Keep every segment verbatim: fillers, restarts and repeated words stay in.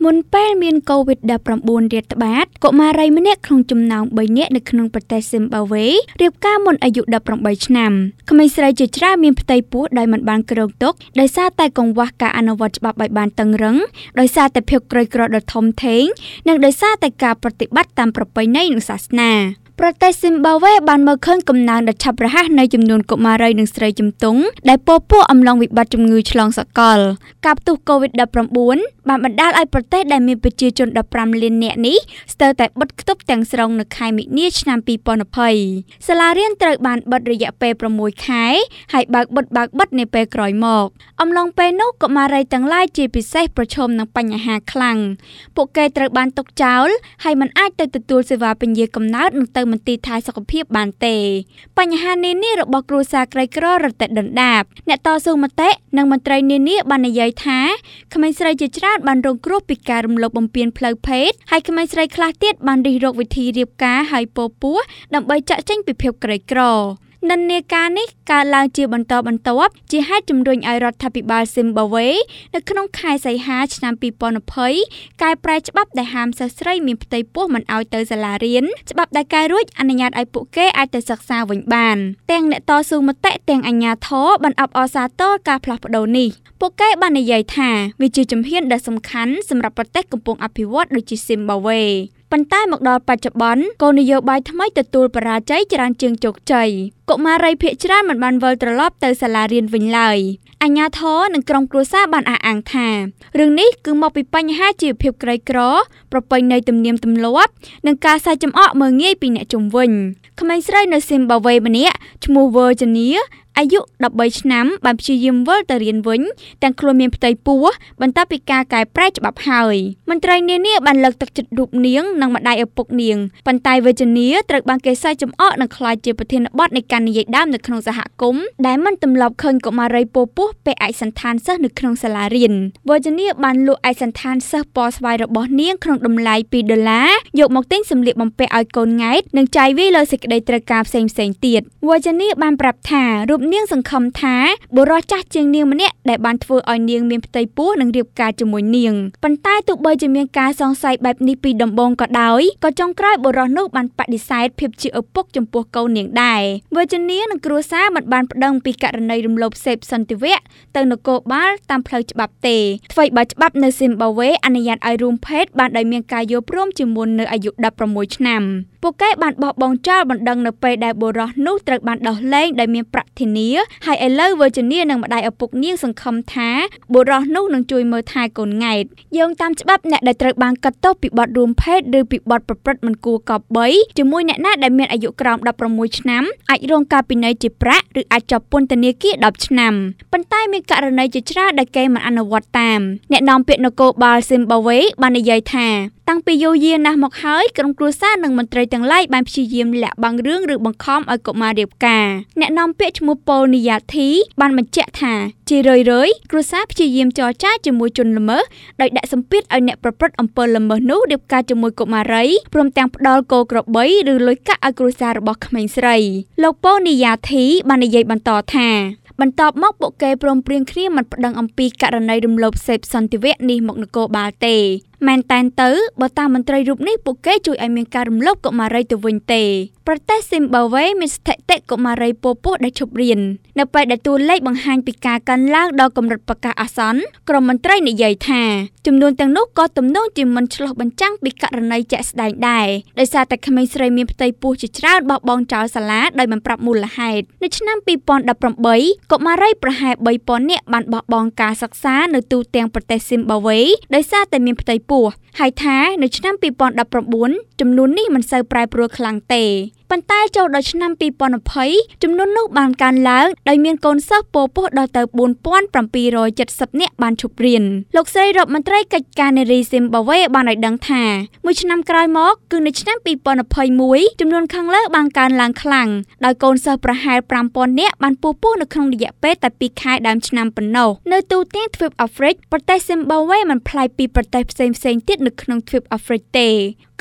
មុនពេលមានកូវីដ ដប់ប្រាំបួន រាតត្បាតកុមារីម្នាក់ក្នុងចំណោមបីនាក់នៅក្នុងប្រទេសស៊ីមបាវេរៀបការមុនអាយុដប់ប្រាំបីឆ្នាំក្មេងស្រីជាច្រើនមានផ្ទៃពោះដោយមិនបានគ្រងទុកដោយសារតែកង្វះការអនុវត្តច្បាប់ឲ្យបានតឹងរ៉ឹងដោយសារតែភាពក្រីក្រដ៏ធំធេងនិងដោយសារតែការប្រតិបត្តិតាមប្រពៃណីនិងសាសនាប្រទេសស៊ីមបាវេបានមើលឃើញកំណើនដ៏ឆាប់រហ័សនៃចំនួនកុមារីនិងស្រីជំទង់ដែលពោពោះអំឡុងវិបត្តិជំងឺឆ្លងសកលការផ្ទុះកូវីដ ដប់ប្រាំបួន បានបណ្ដាលឲ្យប្រទេសដែលមានប្រជាជនដប់ប្រាំលាននាក់នេះស្ទើរតែបិទគប់ទាំងស្រុងនៅខែមីនាឆ្នាំពីរពាន់ยี่สิบសាលារៀនត្រូវបានបិទរយៈពេលប្រាំមួយខែហើយបើកបិទបើកបិទនៅពេលក្រោយមកអំឡុងពេលនោះកុមារីទាំងឡាយជាពិសេសប្រឈមនឹងបញ្ហាខ្លាំងពួកគេត្រូវបានទុកចោលហើយមិនអាចទៅទទួលសេវាពញាកំណើតនិងទៅមន្ទីរថែសុខភាពបានទេបញ្ហានានារបស់គ្រួសារក្រីក្ររត់តែដណ្ដាបអ្នកតស៊ូមតិនិងមន្ត្រីនានាបាននិយាយថាក្មេងស្រីជាច្រើនបានរងគ្រោះពីការរំលោភបំពានផ្លូវភេទហើយក្មេងស្រីខ្លះទៀតបានរិះរកវិធីរៀបការហើយពោពោះដើម្បីចាក់ចេញពីភាពក្រីក្រនិន្នាការនេះកើតឡើងជាបន្តបន្ទាប់ជាហេតុជំរុញឲ្យរដ្ឋាភិបាលស៊ីមបាវេនៅក្នុងខែសីហាឆ្នាំពីរពាន់ยี่สิบកែប្រែច្បាប់ដែលហាមសិស្សស្រីមានផ្ទៃពោះមិនឲ្យទៅសាលារៀនច្បាប់ដែលកែរួចអនុញ្ញាតឲ្យពួកគេអាចទៅសិក្សាវិញបានទាំងអ្នកតស៊ូមតិទាំងអាជ្ញាធរបានអបអរសាទរការផ្លាស់ប្ដូរនេះពួកគេបាននិយាយថាវាជាជំហានដ៏សំខាន់សម្រាប់ប្រទេសកំពុងអភិវឌ្ឍដូចជាស៊ីមបាវេប៉ុន្តែមកដល់បច្ចុប្បន្នគោលនយោបាយថ្មីទទួលបរាជ័យច្រើនជាងជោគជ័យកុមារីភាគច្រើនមិនបានវិលត្រឡប់ទៅសាលារៀនវិញឡើយអាជ្ញាធរនិងក្រុមគ្រួសារបានអះអាងថារឿងនេះគឺមកពីបញ្ហាជីវភាពក្រីក្រប្រពៃណីទំនៀមទម្លាប់និងការសើចចំអកមើលងាយពីអ្នកជុំវិញក្មេងស្រីនៅស៊ីមបាវេម្នាក់ឈ្មោះ Virginiaអាយុដប់បីឆ្នាំបានព្យាយាមវិលទៅរៀនវិញទាំងខ្លួនមានផ្ទៃពោះបន្ទាប់ពីការកែប្រែច្បាប់ហើយមន្ត្រីនានាបានលើកទឹកចិត្តរូបនាងនិងម្ដាយឪពុកនាងប៉ុន្តែ Virginia ត្រូវបានគេសើចចំអកនិងខ្លាចជាប្រធានបទនៃការនិយាយដើមនៅក្នុងសហគមន៍ដែលមិនទម្លាប់ឃើញកុមារីពោពោះពេលឯកសណ្ឋានសិស្សនៅក្នុងសាលារៀន Virginia បានលក់ឯកសណ្ឋានសិស្សពណ៌ស្វាយរបស់នាងក្នុងតម្លៃពីរដុល្លារយកមកទិញសម្លៀកបំពាក់ឲ្យកូនង៉ែតនិងចាយវាយលើសេចក្តីត្រូវការផ្សេងៗទៀត Virginia បានប្រាប់ថារូបនាងសង្ឃឹមថាបុរសចាស់ជាងនាងម្នាក់ដែលបានធ្វើឲ្យនាងមានផ្ទៃពោះនិងរៀបការជាមួយនាងប៉ុន្តែទោះបីជាមានការសង្ស័យបែបនេះពីដំបូងក៏ដោយក៏ចុងក្រោយបុរសនោះបានបដិសេធភាពជាឪពុកចំពោះកូននាងដែរ Virginia និងគ្រួសារមិនបានប្តឹងពីករណីរំលោភសេពសន្តិវៈទៅនគរបាលតាមផ្លូវច្បាប់ទេថ្មីបើច្បាប់នៅស៊ីមបាវេអនុញ្ញាតឲ្យរួមភេទបានដោយមានការយល់ព្រមជាមុននៅអាយុដប់ប្រាំមួយឆ្នាំពួកគេបានបោះបង់ចោលបណ្ដឹងនៅពេលដែលបុរសនោះត្រូវបានដោះលែងដោយមានប្រាក់ធានាហើយឥឡូវ Virginia និងម្ដាយឪពុកនាងសង្ឃឹមថាបុរសនោះនឹងជួយមើលថែកូនង៉ែតយោងតាមច្បាប់អ្នកដែលត្រូវបានកាត់ទោសពីបទរួមភេទឬពីបទប្រព្រឹត្តមិនគួរគប្បីជាមួយអ្នកណាដែលមានអាយុក្រោមដប់ប្រាំមួយឆ្នាំអាចរងការពិន័យជាប្រាក់ឬអាចជាប់ពន្ធនាគារដប់ឆ្នាំប៉ុន្តែមានករណីជាច្រើនដែលគេមិនអនុវត្តតាមអ្នកនាំពាក្យនគរបាលស៊ីមបាវេបាននិយាយថាតាំងពីយូរយារណាស់មកហើយក្រុមគ្រួសារនិងមន្ត្រីទាំងឡាយបានព្យាយាមលាក់បាំងរឿងឬបង្ខំឲ្យកុមាររៀបការអ្នកនាំពាក្យឈ្មោះប៉ូលនីយ៉ាធីបានបញ្ជាក់ថាជារឿយៗគ្រួសារព្យាយាមចរចាជាមួយជនល្មើសដោយដាក់សម្ពាធឲ្យអ្នកប្រព្រឹត្តអំពើល្មើសនោះរៀបការជាមួយកុមារីព្រមទាំងផ្ដល់គោក្របីឬលុយកាក់ឲ្យគ្រួសាររបស់ក្មេងស្រីលោកប៉ូលនីយ៉ាធីបាននិយាយបន្តថាបន្ទាប់មកពួកគេព្រមព្រៀងគ្នាមិនប្តឹងអំពីករណីរំលោភសេពសន្តិវៈនេះមកនគរបាលទេមែនតែនទៅបើតាមមន្ត្រីរូបនេះពួកគេជួយឲ្យមានការរំលោភកុមារីទៅវិញទេប្រទេសស៊ីមបាវេមានស្ថិតិកុមារីពោពោះដែលឈប់រៀននៅពេលដែលតួលេខបង្ហាញពីការកើនឡើងដល់កម្រិតប្រកាសអាសន្នក្រុមមន្ត្រីនិយាយថាចំនួនទាំងនោះក៏ទំនងជាមិនឆ្លុះបញ្ចាំងពីករណីជាក់ស្ដែងដែរដោយសារតែក្មេងស្រីមានផ្ទៃពោះជាច្រើនបោះបង់ចោលសាលាដោយមិនប្រាប់មូលហេតុនៅឆ្នាំពីរពាន់ដប់ប្រាំបីកុមារីប្រហែលបីពាន់នាក់បានបោះបង់ការសិក្សានៅទូទាំងប្រទេសស៊ីមបាវេដោយសារតែមានផ្ទៃពោះហើយថានៅឆ្នាំពីរពាន់ដប់ប្រាំបួនចំនួននេះមិនសូវប្រែប្រួលខ្លាំងទេប៉ុន្តែចូលដល់ឆ្នាំពីរពាន់ยี่สิบចំនួននោះបានកើនឡើងដោយមានកូនសិស្សពោពោះដល់ទៅបួនពាន់ប្រាំពីររយចិតសិបនាក់បានឈប់រៀនលោកស្រីរដ្ឋមន្ត្រីកិច្ចការនារីស៊ីមបាវេបានឲ្យដឹងថាមួយឆ្នាំក្រោយមកគឺនៅឆ្នាំពីរពាន់ยี่สิบเอ็ดចំនួនខាងលើបានកើនឡើងខ្លាំងដោយកូនសិស្សប្រហែលប្រាំពាន់នាក់បានពោពោះនៅក្នុងរយៈពេលតែពីរខែដើមឆ្នាំប៉ុណ្ណោះនៅទូទាំងទ្វីបអាហ្វ្រិកប្រទេសស៊ីមបាវេមិនប្លែកពីប្រទេសផ្សេងៗទៀតនៅក្នុងទ្វីបអាហ្វ្រិកទេ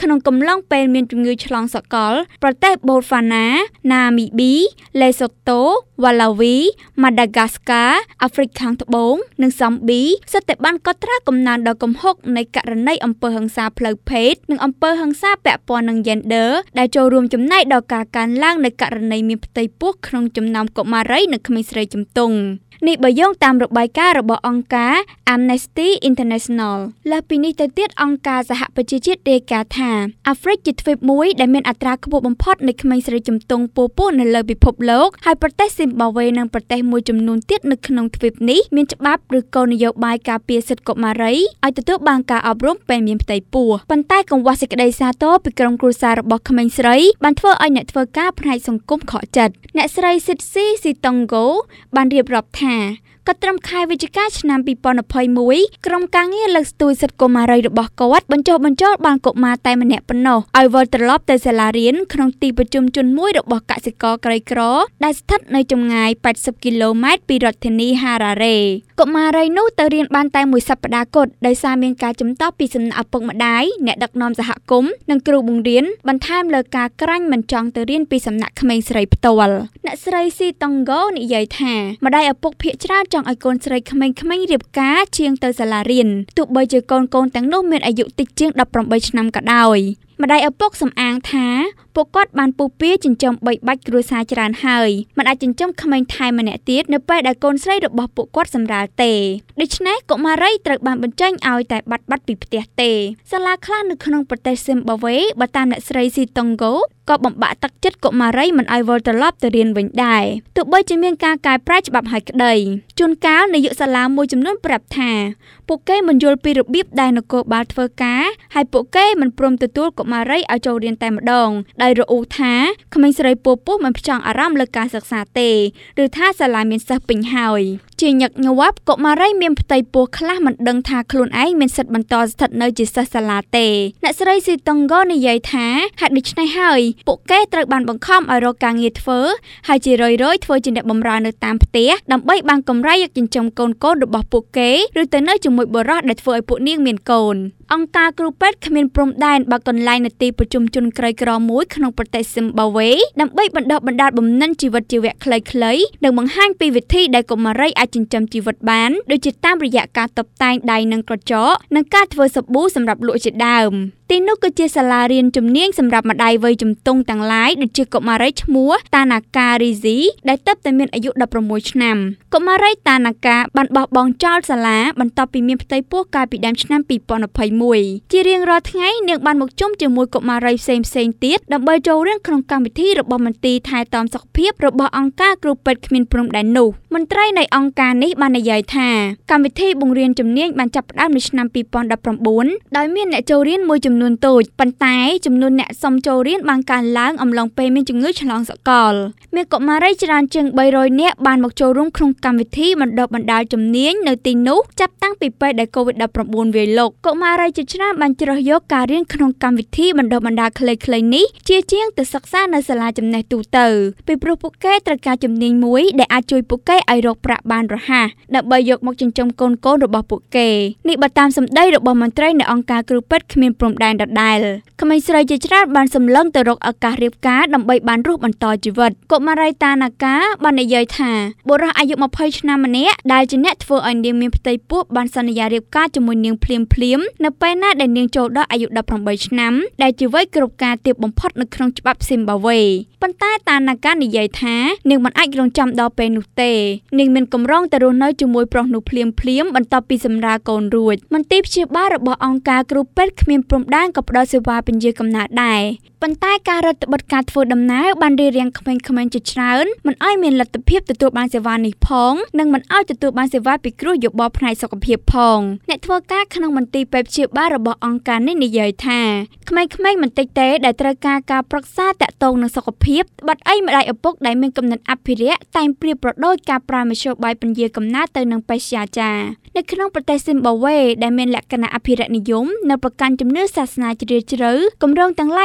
ក្នុងកំឡុងពេលមានជំងឺឆ្លងសកលប្រទេសបូហ្វាណា ណាមីប៊ី លេសូតូ វ៉ាឡាវី ម៉ាដាហ្គាស្កា អាហ្វ្រិកខាងត្បូង និងសំប៊ីសុទ្ធតែបានកត់ត្រាកំណើនដ៏គំហុកនៃករណីអំពើហិង្សាផ្លូវភេទនិងអំពើហិង្សាពាក់ព័ន្ធនឹង Gender ដែលចូលរួមចំណែកដល់ការកើនឡើងនៃករណីមានផ្ទៃពោះក្នុងចំណោមកុមារីនិងក្មេងស្រីជំទង់នេះបើយោងតាមរបាយការណ៍របស់អង្គការ Amnesty International លើសពីនេះទៅទៀតអង្គការសហប្រជាជាតិរាយការណ៍ថាអាហ្វ្រិកជាទ្វីបមួយដែលមានអត្រាខ្ពស់បំផុតនៃក្មេងស្រីជំទង់ពោះពោះនៅលើពិភពលោកហើយប្រទេសស៊ីមបាវេនិងប្រទេសមួយចំនួនទៀតនៅក្នុងទ្វីបនេះមានច្បាប់ឬគោលនយោបាយការពារសិទ្ធិកុមារីឲ្យទទួលបានការអប់រំពេលមានផ្ទៃពោះប៉ុន្តែកង្វះសេចក្តីសាទរពីក្រុមគ្រួសាររបស់ក្មេងស្រីបានធ្វើឲ្យអ្នកធ្វើការផ្នែកសង្គមខកចិត្តអ្នកស្រី Sitsi Sitongo បានរៀបរាប់ថាក៏ត្រឹមខែវិច្ឆិកាឆ្នាំពីរពាន់ยี่สิบเอ็ดក្រុមការងារលើកស្ទួយសិទ្ធិកុមារីរបស់គាត់បញ្ចុះបញ្ចូលបានកុមារតែម្នាក់ប៉ុណ្ណោះឲ្យវិលត្រឡប់ទៅសាលារៀនក្នុងទីប្រជុំជនមួយរបស់កសិករក្រីក្រដែលស្ថិតនៅចម្ងាយแปดสิบគីឡូម៉ែត្រពីរដ្ឋធានី Harare កុមារីនោះទៅរៀនបានតែមួយសប្តាហ៍គត់ដោយសារមានការជំទាស់ពីសំណាក់ឪពុកម្ដាយអ្នកដឹកនាំសហគមន៍និងគ្រូបង្រៀនបន្ថែមលើការក្រាញ់មិនចង់ទៅរៀនពីសំណាក់ក្មេងស្រីផ្ទាល់អ្នកស្រី Sitongo និយាយថាម្ដាយឪពុកភាគច្រើនចង់ឲ្យកូនស្រីក្មេងៗរៀបការជាងទៅសាលារៀនទោះបីជាកូនកូនទាំងនោះមានអាយុតិចជាងដប់ប្រាំបីឆ្នាំក៏ដោយម្ដាយឪពុកសំអាងថាពួកគាត់បានពុះពៀចិញ្ចឹមបីបាច់គ្រួសារច្រើនហើយមិនអាចចិញ្ចឹមក្មេងថែមម្នាក់ទៀតនៅពេលដែលកូនស្រីរបស់ពួកគាត់សម្រាលទេដូច្នេះកុមារីត្រូវបានបញ្ចេញឲ្យតែបាត់បាត់ពីផ្ទះទេសាលាខ្លះនៅក្នុងប្រទេសស៊ីមបាវេបើតាមអ្នកស្រី Sitongo ក៏បំបាក់ទឹកចិត្តកុមារីមិនឲ្យវិលត្រឡប់ទៅរៀនវិញដែរទោះបីជាមានការកែប្រែច្បាប់ហើយក្តីជួនកាលនាយកសាលាមួយចំនួនប្រាប់ថាពួកគេមិនយល់ពីរបៀបដែលនគរបាលធ្វើការហើយពួកគេមិនព្រមទទួលកុមារីឲ្យចូលរៀនតែម្ដងដោយរអ៊ូថាក្មេងស្រីពោះពោះមិនផ្ចង់អារម្មណ៍លើការសិក្សាទេឬថាសាលាមានសិស្សពេញហើយជាញឹកញាប់កុមារីមានផ្ទៃពោះខ្លះមិនដឹងថាខ្លួនឯងមានសិទ្ធិបន្តស្ថិតនៅជាសិស្សសាលាទេអ្នកស្រី Sitongo និយាយថាហេតុដូច្នេះហើយពួកគេត្រូវបានបង្ខំឲ្យរកការងារធ្វើហើយជារឿយៗធ្វើជាអ្នកបម្រើនៅតាមផ្ទះដើម្បីបានកម្រៃយកចិញ្ចឹមកូនកូនរបស់ពួកគេឬទៅនៅជាមួយបុរសដែលធ្វើឲ្យពួកនាងមានកូនអង្គការគ្រូពេទ្យគ្មានព្រំដែនបើកន្លែងនៅទីប្រជុំជនក្រីក្រមួយក្នុងប្រទេសស៊ីមបាវេដើម្បីបណ្ដុះបណ្ដាលបំណិនជីវិតជីវៈខ្លីៗនិងបង្ហាញពីវិធីដែលកុមារីអាចចិញ្ចឹមជីវិតបានដូចជាតាមរយៈការតុបតែងដៃនិងក្រចកនិងការធ្វើសាប៊ូសម្រាប់លក់ជាដើមទីនោះគឺជាសាលារៀនជំនាញសម្រាប់ម្ដាយវ័យជំទង់ទាំងឡាយដូចជាកុមារីឈ្មោះតាណាការីស៊ីដែលទើបតែមានអាយុដប់ប្រាំមួយឆ្នាំកុមារីតាណាកាបានបោះបង់ចោលសាលាបន្ទាប់ពីមានផ្ទៃពោះកាលពីដើមឆ្នាំពីរពាន់ยี่สิบเอ็ดជារៀងរាល់ថ្ងៃនាងបានមកជុំជាមួយកុមារីផ្សេងផ្សេងទៀតដើម្បីចូលរៀនក្នុងកម្មវិធីរបស់មន្ទីរថែទាំសុខភាពរបស់អង្គការគ្រូពេទ្យគ្មានព្រំដែននោះមន្ត្រីនៃអង្គការនេះបាននិយាយថាកម្មវិធីបង្រៀនជំនាញបានចាប់ផ្ដើមនៅឆ្នាំពីរពាន់ដប់ប្រាំបួនដោយមានអ្នកចូលរៀនមួយចំនួនតូចប៉ុន្តែចំនួនអ្នកសុំចូលរៀនបានកើនឡើងអំឡុងពេលមានជំងឺឆ្លងសកលមានកុមារីច្រើនជាងបីរយនាក់បានមកចូលរួមក្នុងកម្មវិធីបណ្ដុះបណ្ដាលជំនាញនៅទីនោះចាប់តាំងពីពេលដែល កូវីដដប់ប្រាំបួន វាយលុកកុមារីជាច្រើនបានជ្រើសយកការរៀនក្នុងកម្មវិធីបណ្ដុះបណ្ដាលខ្លីៗនេះជាជាងទៅសិក្សានៅសាលាចំណេះទូទៅពីព្រោះពួកគេត្រូវការជំនាញមួយដែលអាចជួយពួកគេឲ្យរកប្រាក់បានរហ័សដើម្បីយកមកចិញ្ចឹមកូនកូនរបស់ពួកគេនេះបើតាមសម្ដីរបស់មន្ត្រីនៃអង្គការគ្រូពេទ្យគ្មានព្រំដែនដដែលក្មេងស្រីជាច្រើនបានសម្លឹងទៅរកឱកាសរៀបការដើម្បីបានរស់បន្តជីវិតកុមារីតាណាកាបាននិយាយថាបុរសអាយុยี่สิบឆ្នាំម្នាក់ដែលជាអ្នកធ្វើឲ្យនាងមានផ្ទៃពោះបានសន្យារៀបការជាមួយនាងភ្លាមៗនៅពេលណាដែលនាងចូលដល់អាយុដប់ប្រាំបីឆ្នាំដែលជាវ័យគ្រប់ការទាបបំផុតនៅក្នុងច្បាប់ស៊ីមបាវេប៉ុន្តែតាណាកានិយាយថានាងមិនអាចរងចាំដល់ពេលនោះទេនាងមានកម្រងទៅរស់នៅជាមួយប្រុសនោះភ្លាមៗបន្ទាប់ពីសម្រាលកូនរួចមន្ទីរព្យាបាលរបស់អង្គការគ្រូពេទ្យគ្មានព្រំដែនក៏ផ្ដល់សេវាពន្យាកំណើតដែរប៉ុន្តែការរឹតបន្តឹងការធ្វើដំណើរបានរារាំងក្មេងៗជាច្រើនមិនឲ្យមានលទ្ធភាពទទួលបានសេវានេះផងនិងមិនឲ្យទទួលបានសេវាពិគ្រោះយោបល់ផ្នែកសុខភាពផងអ្នកធ្វើការក្នុងមន្ទីរពេទ្យព្យាបាលរបស់អង្គការនេះនិយាយថាក្មេងៗមិនតិចទេដែលត្រូវការការប្រឹក្សាតាក់ទងនឹងសុខភាពបាត់អីម្ដាយឪពុកដែលមានគំនិតអភិរក្សតែងប្រៀបប្រដូចការប្រើមធ្យោបាយពន្យាកំណើតទៅនឹងបេសកចារនៅក្នុងប្រទេសស៊ីមបាវេដែលមានលក្ខណៈអភិរក្សនិយមនៅប្រកាន់ជំនឿសាសនាជ្រាលជ្រៅគម្រោងទាំងឡាយដែលផ្ដល់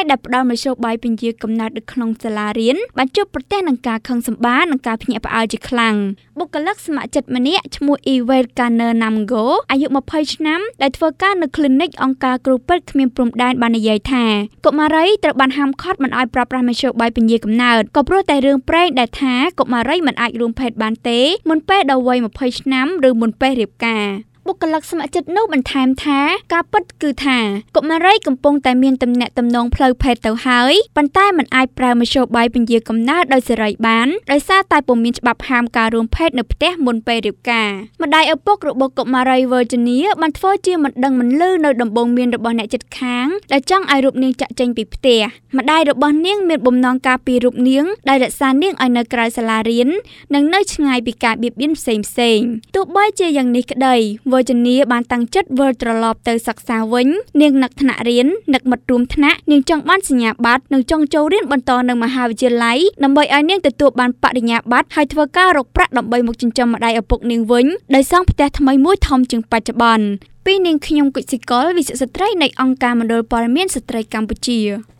មជ្ឈបាយពន្យាកំណត់នៅក្នុងសាលារៀនបានជួបប្រទះនឹងការខឹងសម្បារនិងការភ្ញាក់ផ្អើលជាខ្លាំងបុគ្គលិកស្ម័គ្រចិត្តម្នាក់ឈ្មោះ Ivel Kaner Namgo អាយុ20ឆ្នាំដែលធ្វើការនៅ clinic អង្គការគ្រូពេទ្យគ្មានព្រំដែនបាននិយាយថាកុមារីត្រូវបានហាមឃាត់មិនឲ្យប្រើប្រាស់មជ្ឈបាយពន្យាកំណើតក៏ព្រោះតែរឿងព្រេងដែលថាកុមារីមិនអាចរួមភេទបានទេមុនពេលដល់វ័យ20ឆ្នាំឬមុនពេលរៀបការបុគ្គលិកស្ម័គ្រចិត្តនោះបន្ថែមថាការពិតគឺថាកុមារីកំពុងតែមានទំនាក់ទំនងផ្លូវភេទទៅហើយប៉ុន្តែមិនអាចប្រើមជ្ឈបាយពន្យាកំណើតដោយសេរីបានដោយសារតែពុំមានច្បាប់ហាមការរួមភេទនៅផ្ទះមុនពេលរៀបការម្ដាយឪពុករបស់កុមារី Virginia បានធ្វើជាមិនដឹងមិនឮនៅដំបូងមានរបស់អ្នកជិតខាងដែលចង់ឲ្យរូបនាងចាក់ចេញពីផ្ទះម្ដាយរបស់នាងមានបំណងការពាររូបនាងដោយរក្សានាងឲ្យនៅក្រៅសាលារៀននិងនៅឆ្ងាយពីការបៀតបៀនផ្សេងផ្សេងទោះបីជាយ៉ាងនេះក្តីVirginia បានតាំងចិត្តវិលត្រឡប់ទៅសិក្សាវិញនាងនឹកថ្នាក់រៀននឹកមិត្តរួមថ្នាក់នាងចង់បានសញ្ញាបត្រនិងចង់ចូលរៀនបន្តនៅមហាវិទ្យាល័យដើម្បីឲ្យនាងទទួលបានបរិញ្ញាបត្រហើយធ្វើការរកប្រាក់ដើម្បីមកចិញ្ចឹមម្ដាយឪពុកនាងវិញដោយសង់ផ្ទះថ្មីមួយធំជាងបច្ចុប្បន្នពីនាងខ្ញុំគុជសិកលវិទ្យាស្ត្រីនៃអង្គការមណ្ឌលព័ត៌មានស្ត្រីកម្ពុជា